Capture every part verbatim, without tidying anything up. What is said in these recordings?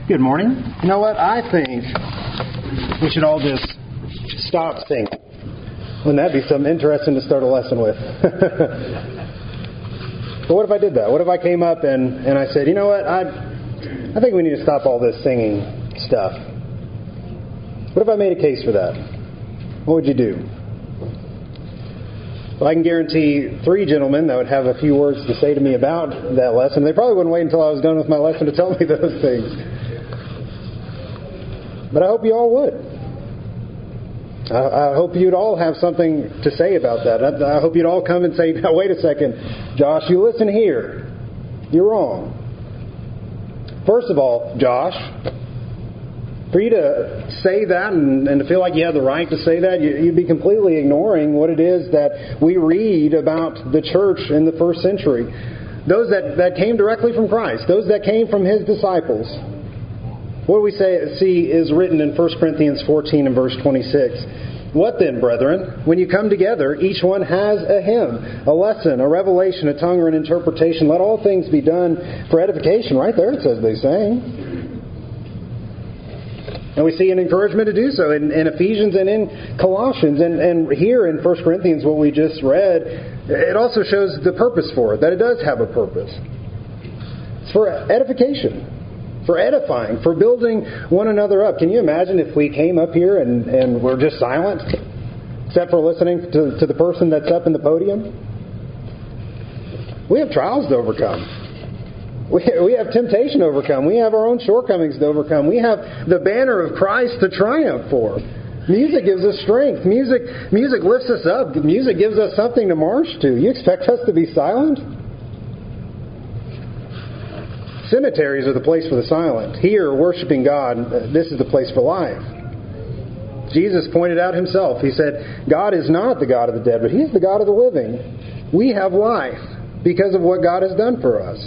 Good morning. You know what? I think we should all just stop singing. Wouldn't that be something interesting to start a lesson with? But what if I did that? What if I came up and, and I said, you know what? I I think we need to stop all this singing stuff. What if I made a case for that? What would you do? Well, I can guarantee three gentlemen that would have a few words to say to me about that lesson. They probably wouldn't wait until I was done with my lesson to tell me those things. But I hope you all would. I, I hope you'd all have something to say about that. I, I hope you'd all come and say, now, wait a second, Josh, you listen here. You're wrong. First of all, Josh, for you to say that and, and to feel like you have the right to say that, you, you'd be completely ignoring what it is that we read about the church in the first century. Those that, that came directly from Christ, those that came from His disciples. What we say, see is written in First Corinthians fourteen and verse twenty-six. What then, brethren? When you come together, each one has a hymn, a lesson, a revelation, a tongue, or an interpretation. Let all things be done for edification. Right there it says they sang. And we see an encouragement to do so in, in Ephesians and in Colossians. And, and here in First Corinthians, what we just read, it also shows the purpose for it, that it does have a purpose. It's for edification, for edifying, for building one another up. Can you imagine if we came up here and, and we're just silent, except for listening to, to the person that's up in the podium? We have trials to overcome. We we have temptation to overcome. We have our own shortcomings to overcome. We have the banner of Christ to triumph for. Music gives us strength. Music music lifts us up. Music gives us something to march to. You expect us to be silent? Cemeteries are the place for the silent. Here, worshiping God, this is the place for life. Jesus pointed out Himself. He said, God is not the God of the dead, but He is the God of the living. We have life because of what God has done for us.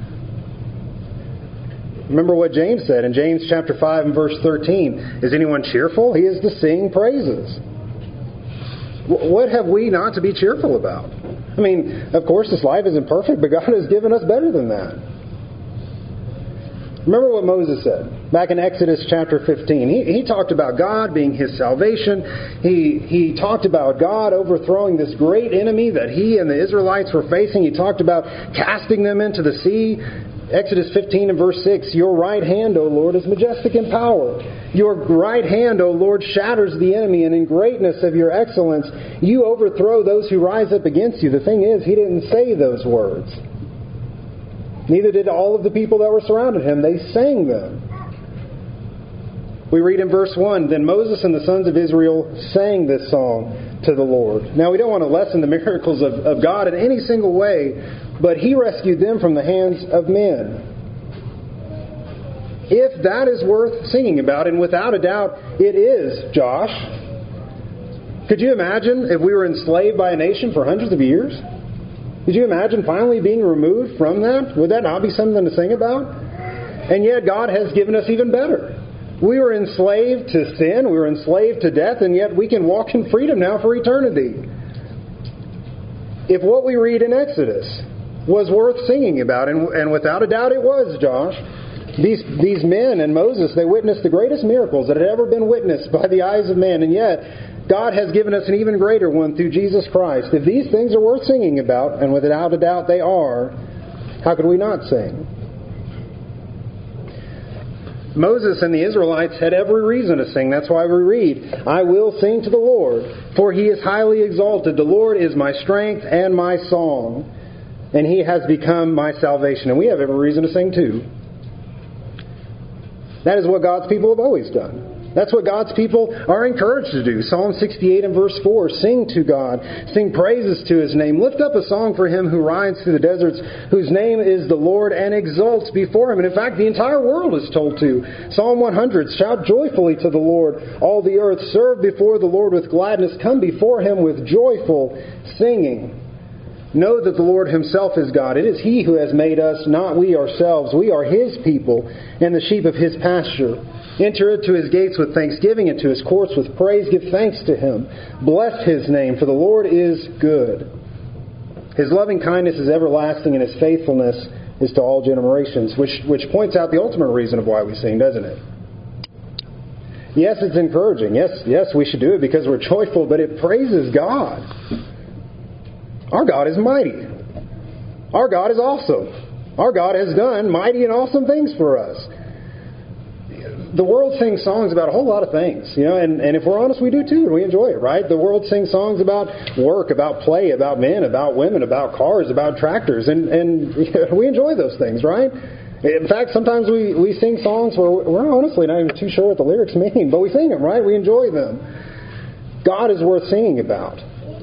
Remember what James said in James chapter five and verse thirteen. Is anyone cheerful? He is to sing praises. What have we not to be cheerful about? I mean, of course this life isn't perfect, but God has given us better than that. Remember what Moses said back in Exodus chapter fifteen. He, he talked about God being his salvation. He, he talked about God overthrowing this great enemy that he and the Israelites were facing. He talked about casting them into the sea. Exodus fifteen and verse six, your right hand, O Lord, is majestic in power. Your right hand, O Lord, shatters the enemy, and in greatness of your excellence, you overthrow those who rise up against you. The thing is, he didn't say those words. Neither did all of the people that were surrounding him. They sang them. We read in verse one, then Moses and the sons of Israel sang this song to the Lord. Now, we don't want to lessen the miracles of, of God in any single way, but He rescued them from the hands of men. If that is worth singing about, and without a doubt it is, Josh, could you imagine if we were enslaved by a nation for hundreds of years? Could you imagine finally being removed from that? Would that not be something to sing about? And yet God has given us even better. We were enslaved to sin, we were enslaved to death, and yet we can walk in freedom now for eternity. If what we read in Exodus was worth singing about, and, and without a doubt it was, Josh, these, these men and Moses, they witnessed the greatest miracles that had ever been witnessed by the eyes of man, and yet God has given us an even greater one through Jesus Christ. If these things are worth singing about, and without a doubt they are, how could we not sing? Moses and the Israelites had every reason to sing. That's why we read, I will sing to the Lord, for He is highly exalted. The Lord is my strength and my song, and He has become my salvation. And we have every reason to sing too. That is what God's people have always done. That's what God's people are encouraged to do. Psalm sixty-eight and verse four, sing to God, sing praises to His name. Lift up a song for Him who rides through the deserts, whose name is the Lord, and exults before Him. And in fact, the entire world is told to. Psalm one hundred, shout joyfully to the Lord, all the earth. Serve before the Lord with gladness. Come before Him with joyful singing. Know that the Lord Himself is God. It is He who has made us, not we ourselves. We are His people and the sheep of His pasture. Enter into His gates with thanksgiving, and to His courts with praise. Give thanks to Him. Bless His name, for the Lord is good. His loving kindness is everlasting, and His faithfulness is to all generations, which, which points out the ultimate reason of why we sing, doesn't it? Yes, it's encouraging. Yes, yes, we should do it because we're joyful, but it praises God. Our God is mighty. Our God is awesome. Our God has done mighty and awesome things for us. The world sings songs about a whole lot of things, you know, and, and if we're honest, we do too, and we enjoy it, right? The world sings songs about work, about play, about men, about women, about cars, about tractors, and, and you know, we enjoy those things, right? In fact, sometimes we, we sing songs where we're honestly not even too sure what the lyrics mean, but we sing them, right? We enjoy them. God is worth singing about.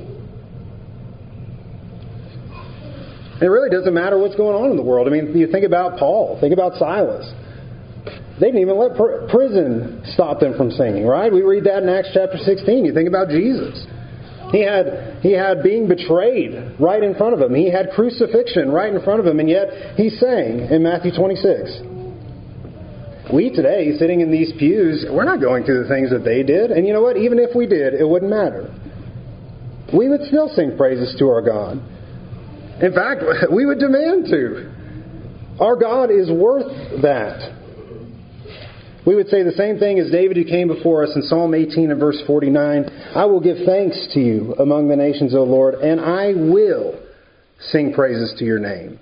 And it really doesn't matter what's going on in the world. I mean, you think about Paul, think about Silas. They didn't even let pr- prison stop them from singing, right? We read that in Acts chapter sixteen. You think about Jesus. He had he had being betrayed right in front of him. He had crucifixion right in front of him, and yet he sang in Matthew twenty-six. We today, sitting in these pews, we're not going through the things that they did. And you know what? Even if we did, it wouldn't matter. We would still sing praises to our God. In fact, we would demand to. Our God is worth that. We would say the same thing as David who came before us in Psalm eighteen and verse forty-nine. I will give thanks to you among the nations, O Lord, and I will sing praises to your name.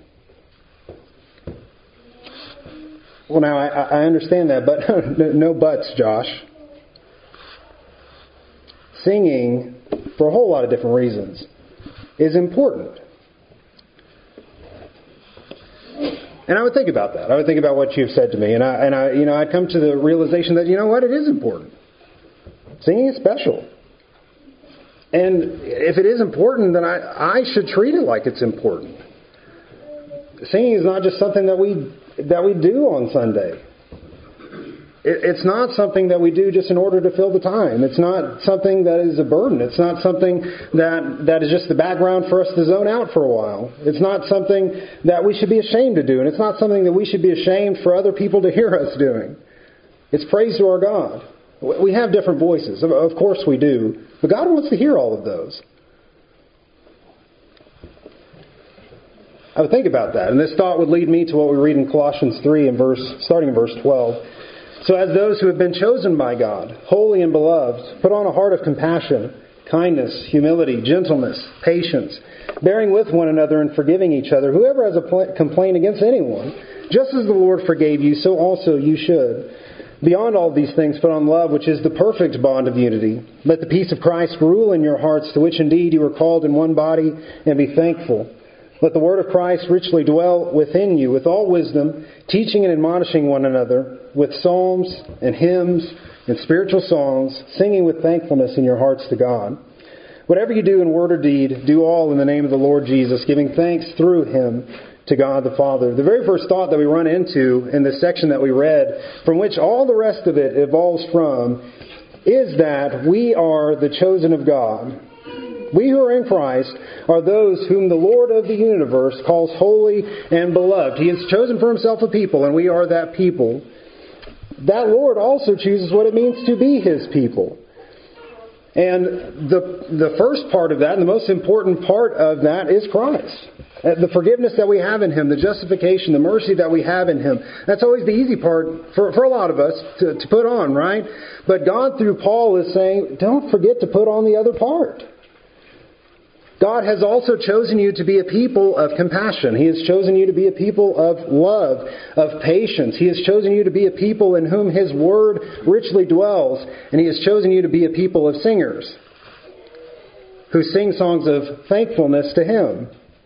Well, now, I, I understand that, but no buts, Josh. Singing, for a whole lot of different reasons, is important. And I would think about that. I would think about what you've said to me. And I, and I, you know, I'd come to the realization that, you know what, it is important. Singing is special. And if it is important, then I, I should treat it like it's important. Singing is not just something that we that we do on Sunday. It's not something that we do just in order to fill the time. It's not something that is a burden. It's not something that, that is just the background for us to zone out for a while. It's not something that we should be ashamed to do. And it's not something that we should be ashamed for other people to hear us doing. It's praise to our God. We have different voices. Of course we do. But God wants to hear all of those. I would think about that. And this thought would lead me to what we read in Colossians three, and verse, starting in verse twelve. So as those who have been chosen by God, holy and beloved, put on a heart of compassion, kindness, humility, gentleness, patience, bearing with one another and forgiving each other. Whoever has a pl- complaint against anyone, just as the Lord forgave you, so also you should. Beyond all these things, put on love, which is the perfect bond of unity. Let the peace of Christ rule in your hearts, to which indeed you were called in one body, and be thankful. Let the word of Christ richly dwell within you with all wisdom, teaching and admonishing one another with psalms and hymns and spiritual songs, singing with thankfulness in your hearts to God. Whatever you do in word or deed, do all in the name of the Lord Jesus, giving thanks through Him to God the Father. The very first thought that we run into in this section that we read, from which all the rest of it evolves from, is that we are the chosen of God. We who are in Christ are those whom the Lord of the universe calls holy and beloved. He has chosen for Himself a people, and we are that people. That Lord also chooses what it means to be His people. And the the first part of that, and the most important part of that, is Christ. The forgiveness that we have in Him, the justification, the mercy that we have in Him. That's always the easy part for, for a lot of us to, to put on, right? But God, through Paul, is saying, don't forget to put on the other part. God has also chosen you to be a people of compassion. He has chosen you to be a people of love, of patience. He has chosen you to be a people in whom His Word richly dwells. And He has chosen you to be a people of singers who sing songs of thankfulness to Him.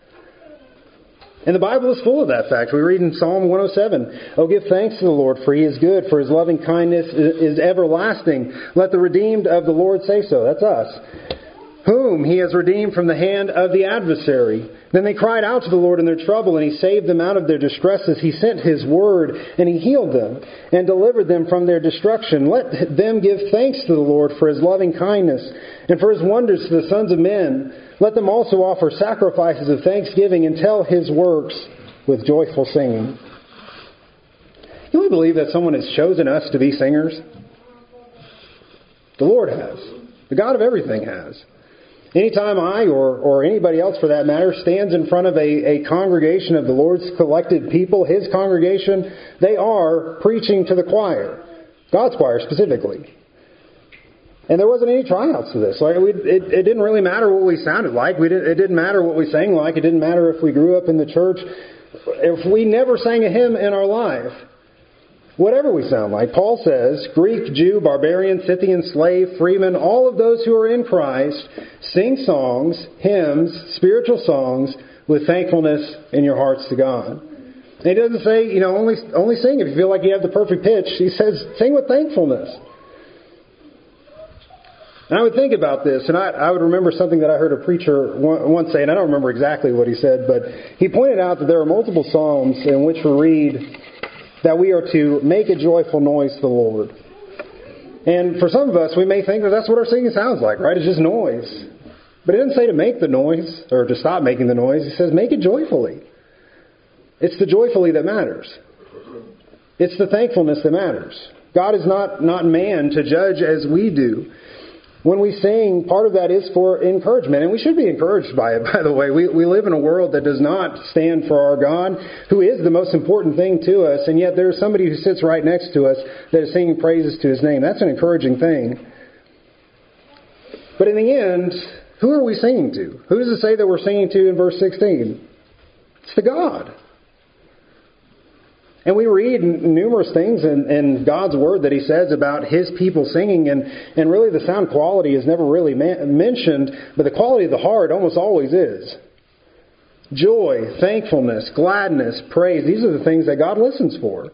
And the Bible is full of that fact. We read in Psalm one oh seven, "Oh, give thanks to the Lord, for He is good, for His loving kindness is everlasting. Let the redeemed of the Lord say so." That's us. "Whom He has redeemed from the hand of the adversary. Then they cried out to the Lord in their trouble, and He saved them out of their distresses. He sent His word, and He healed them, and delivered them from their destruction. Let them give thanks to the Lord for His loving kindness, and for His wonders to the sons of men. Let them also offer sacrifices of thanksgiving, and tell His works with joyful singing." Can we believe that someone has chosen us to be singers? The Lord has. The God of everything has. Anytime I, or, or anybody else for that matter, stands in front of a, a congregation of the Lord's collected people, His congregation, they are preaching to the choir. God's choir specifically. And there wasn't any tryouts to this. Like we, it, it didn't really matter what we sounded like. We did, it didn't matter what we sang like. It didn't matter if we grew up in the church. If we never sang a hymn in our life, whatever we sound like. Paul says, Greek, Jew, barbarian, Scythian, slave, freeman, all of those who are in Christ, sing songs, hymns, spiritual songs with thankfulness in your hearts to God. And he doesn't say, you know, only, only sing if you feel like you have the perfect pitch. He says, sing with thankfulness. And I would think about this, and I, I would remember something that I heard a preacher once say, and I don't remember exactly what he said, but he pointed out that there are multiple psalms in which we read that we are to make a joyful noise to the Lord. And for some of us, we may think that that's what our singing sounds like, right? It's just noise. But it doesn't say to make the noise or to stop making the noise. It says make it joyfully. It's the joyfully that matters. It's the thankfulness that matters. God is not, not man to judge as we do. When we sing, part of that is for encouragement. And we should be encouraged by it, by the way. We, we live in a world that does not stand for our God, who is the most important thing to us. And yet there's somebody who sits right next to us that is singing praises to His name. That's an encouraging thing. But in the end, who are we singing to? Who does it say that we're singing to in verse sixteen? It's to God. And we read numerous things in, in God's Word that He says about His people singing, and, and really the sound quality is never really man, mentioned, but the quality of the heart almost always is. Joy, thankfulness, gladness, praise, these are the things that God listens for.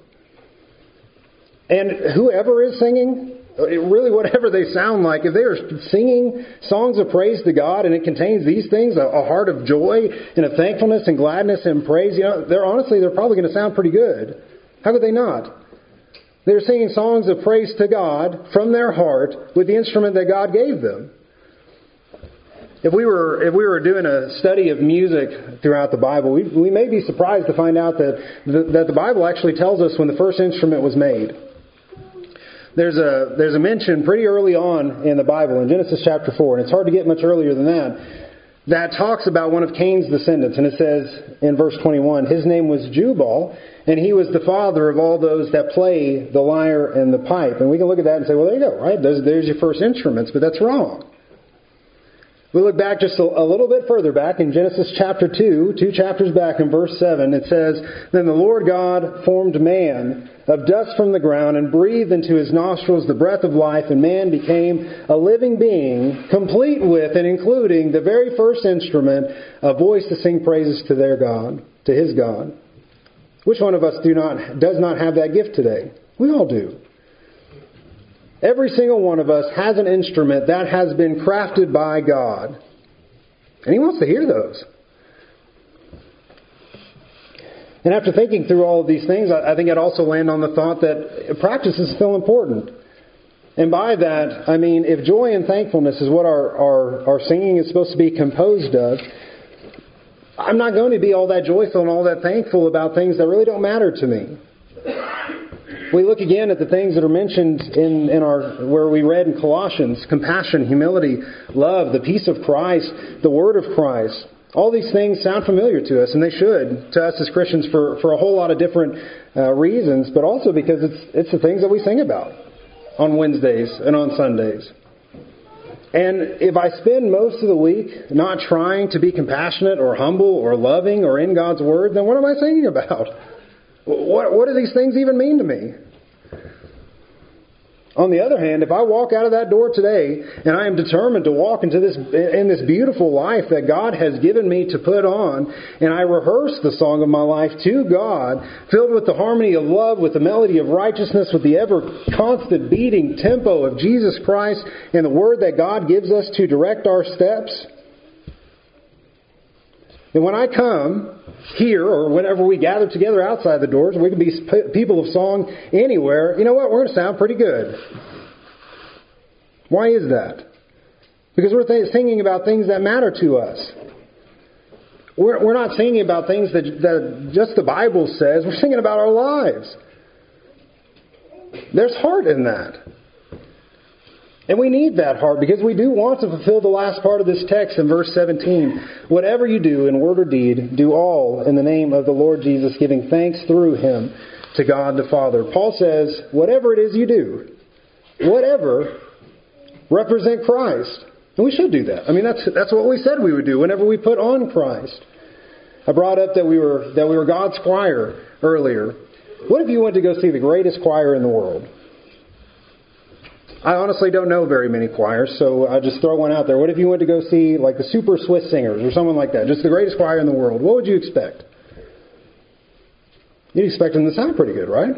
And whoever is singing, really whatever they sound like, if they are singing songs of praise to God and it contains these things, a, a heart of joy and of thankfulness and gladness and praise, you know, they're honestly, they're probably going to sound pretty good. How could they not? They're singing songs of praise to God from their heart with the instrument that God gave them. If we were if we were doing a study of music throughout the Bible, we, we may be surprised to find out that the, that the Bible actually tells us when the first instrument was made. There's a there's a mention pretty early on in the Bible in Genesis chapter four, and it's hard to get much earlier than that, that talks about one of Cain's descendants. And it says in verse twenty-one, his name was Jubal, and he was the father of all those that play the lyre and the pipe. And we can look at that and say, well, there you go, right? There's, there's your first instruments, but that's wrong. We look back just a, a little bit further back in Genesis chapter two, two chapters back in verse seven, it says, Then the Lord God formed man of dust from the ground and breathed into his nostrils the breath of life, and man became a living being, complete with and including the very first instrument, a voice to sing praises to their God, to his God. Which one of us do not does not have that gift today? We all do. Every single one of us has an instrument that has been crafted by God. And He wants to hear those. And after thinking through all of these things, I think I'd also land on the thought that practice is still important. And by that, I mean, if joy and thankfulness is what our, our, our singing is supposed to be composed of, I'm not going to be all that joyful and all that thankful about things that really don't matter to me. We look again at the things that are mentioned in, in our, where we read in Colossians, compassion, humility, love, the peace of Christ, the word of Christ. All these things sound familiar to us, and they should to us as Christians for, for a whole lot of different uh, reasons, but also because it's, it's the things that we sing about on Wednesdays and on Sundays. And if I spend most of the week not trying to be compassionate or humble or loving or in God's word, then what am I singing about? What, what do these things even mean to me? On the other hand, if I walk out of that door today and I am determined to walk into this in this beautiful life that God has given me to put on, and I rehearse the song of my life to God, filled with the harmony of love, with the melody of righteousness, with the ever constant beating tempo of Jesus Christ and the word that God gives us to direct our steps, and when I come here, or whenever we gather together outside the doors, we can be people of song anywhere, you know what? We're going to sound pretty good. Why is that? Because we're th- singing about things that matter to us. We're, we're not singing about things that, that just the Bible says. We're singing about our lives. There's heart in that. And we need that heart because we do want to fulfill the last part of this text in verse seventeen. Whatever you do in word or deed, do all in the name of the Lord Jesus, giving thanks through Him to God the Father. Paul says, whatever it is you do, whatever, represent Christ. And we should do that. I mean, that's that's what we said we would do whenever we put on Christ. I brought up that we were that we were God's choir earlier. What if you went to go see the greatest choir in the world? I honestly don't know very many choirs, so I'll just throw one out there. What if you went to go see like the Super Swiss Singers or someone like that? Just the greatest choir in the world. What would you expect? You'd expect them to sound pretty good, right?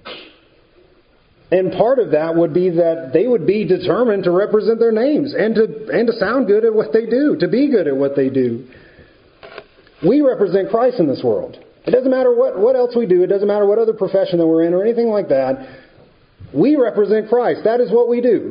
And part of that would be that they would be determined to represent their names and to and to sound good at what they do, to be good at what they do. We represent Christ in this world. It doesn't matter what, what else we do. It doesn't matter what other profession that we're in or anything like that. We represent Christ. That is what we do.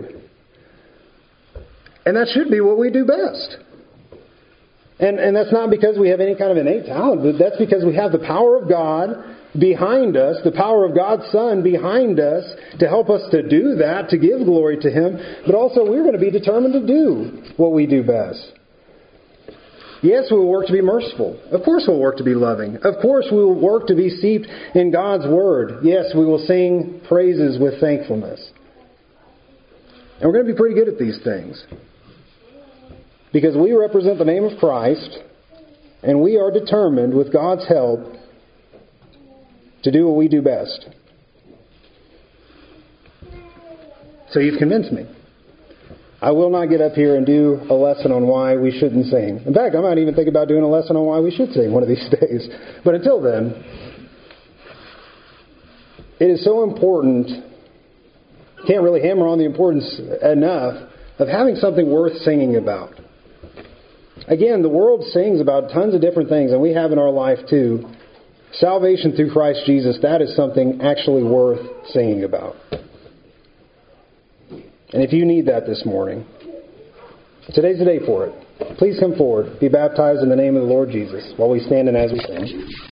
And that should be what we do best. And and that's not because we have any kind of innate talent, but that's because we have the power of God behind us, the power of God's Son behind us to help us to do that, to give glory to Him. But also we're going to be determined to do what we do best. Yes, we will work to be merciful. Of course we'll work to be loving. Of course we will work to be steeped in God's Word. Yes, we will sing praises with thankfulness. And we're going to be pretty good at these things. Because we represent the name of Christ, and we are determined, with God's help, to do what we do best. So you've convinced me. I will not get up here and do a lesson on why we shouldn't sing. In fact, I might even think about doing a lesson on why we should sing one of these days. But until then, it is so important, can't really hammer on the importance enough, of having something worth singing about. Again, the world sings about tons of different things, and we have in our life too. Salvation through Christ Jesus, that is something actually worth singing about. And if you need that this morning, today's the day for it. Please come forward, be baptized in the name of the Lord Jesus while we stand and as we sing.